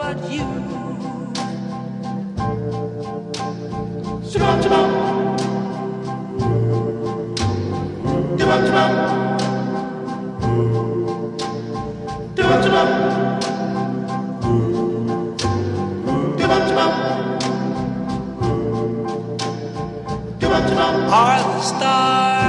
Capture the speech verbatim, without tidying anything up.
about you. Chibum, chibum. Chibum, chibum. Chibum, chibum. Chibum, chibum. Chibum, chibum. Are the stars